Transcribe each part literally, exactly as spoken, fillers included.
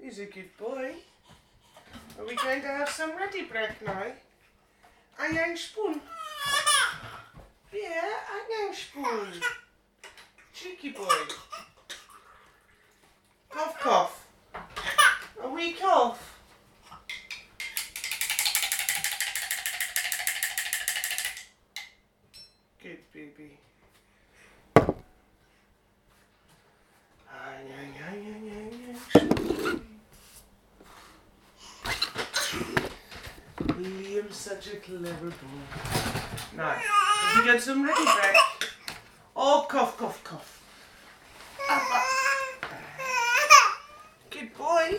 He's a good boy. Are we going to have some ready break now? Ein ein spoon. Yeah, ein ein spoon. Cheeky boy. Cough, cough. A wee cough. Good baby. Ein ein ein ein ein spoon. Liam's such a clever boy. Now, have we got some ready break? Oh, cough, cough, cough. Up, up. Good boy.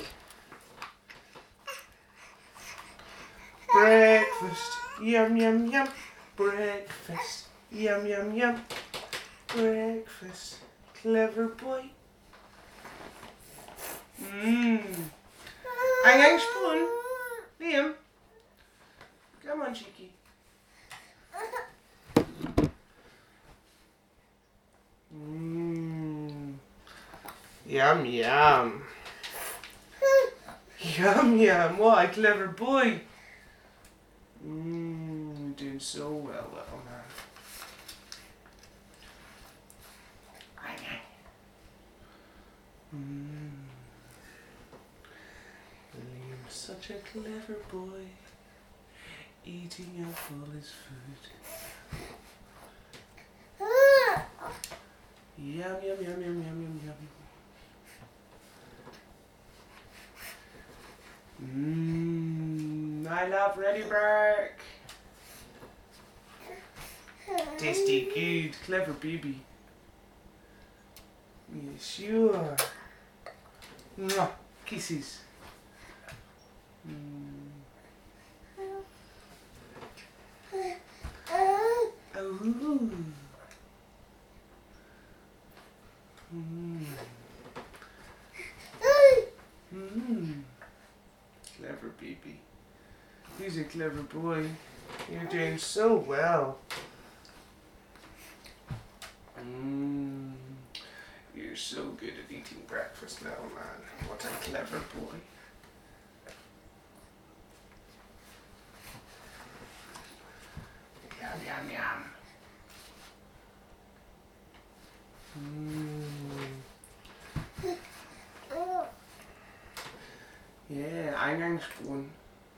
Breakfast. Yum, yum, yum. Breakfast. Yum, yum, yum. Breakfast. Clever boy. Mmm. Ein ein spoon. Liam. Come on, cheeky. Mmm. Yum, yum. Yum, yum. What a clever boy. Mmm. You're doing so well, little man. Mmm. Liam's such a clever boy. Eating up all his food. Yum, yum, yum, yum, yum, yum, yum. Mmm, I love ready break. Tasty, good, clever baby. Yes, you are. Mwah, kisses. Mm. Ooh. Mm. Mm. Clever baby. He's a clever boy. You're doing so well. Mm. You're so good at eating breakfast, little man. What a clever boy. Yum, yum, yum. Mm. Yeah, ein ein spoon.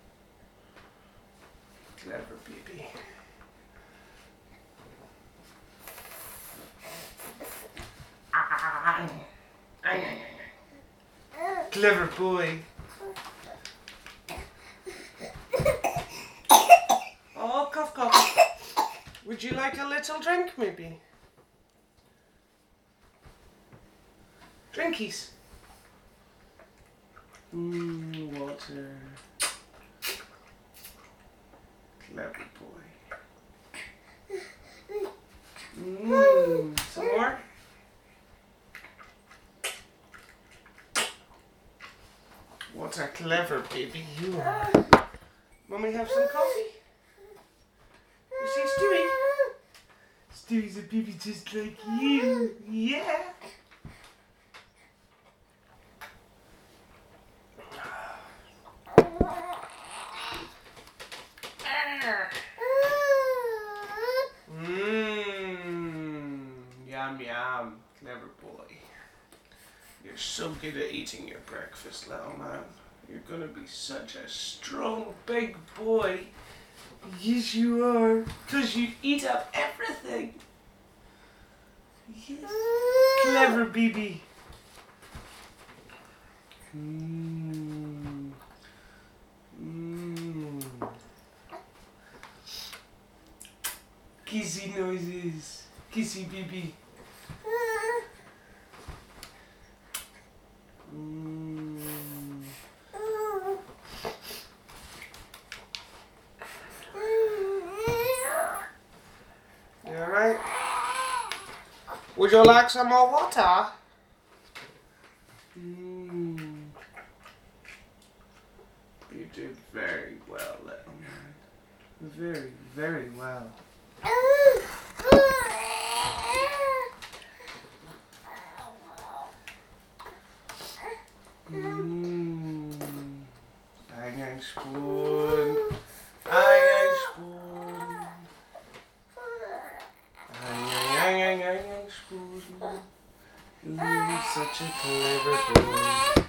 Clever baby. Ah, ein, ein, ein, ein. Clever boy. Oh, cough, cough. Would you like a little drink, maybe? Drinkies. Mmm, water. Clever boy. Mmm, some more? What a clever baby you are. Mummy, have some coffee? You see Stewie? Stewie's a baby just like you. Yeah. Mmm. Yum, yum. Clever boy. You're so good at eating your breakfast, little man. You're gonna be such a strong, big boy. Yes, you are. Because you eat up everything. Yes. Clever baby. Mmm. Mmm. Kissy noises. Kissy baby. Mm. You alright? Would you like some more water? Mm. You did very well, little man. Very, very well. Mm. Aye, aye, spoon. Aye, aye, spoon. Aye, aye, aye, aye, aye, aye, spoon. You're such a clever boy.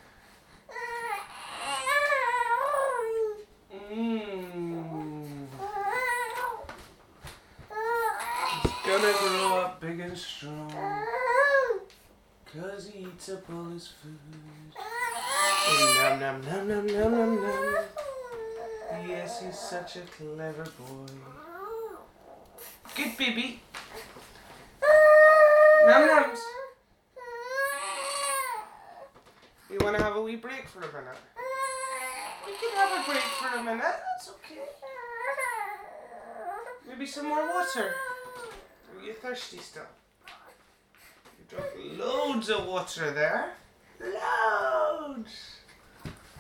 Mmm. He's gonna grow up big and strong, 'cause he eats up all his food. Oh, nom, nom, nom, nom, nom, nom, nom. Yes, he's such a clever boy. Good baby. Nom noms. You want to have a wee break for a minute? We can have a break for a minute. That's okay. Maybe some more water. Are you thirsty still? You drank loads of water there. Loads.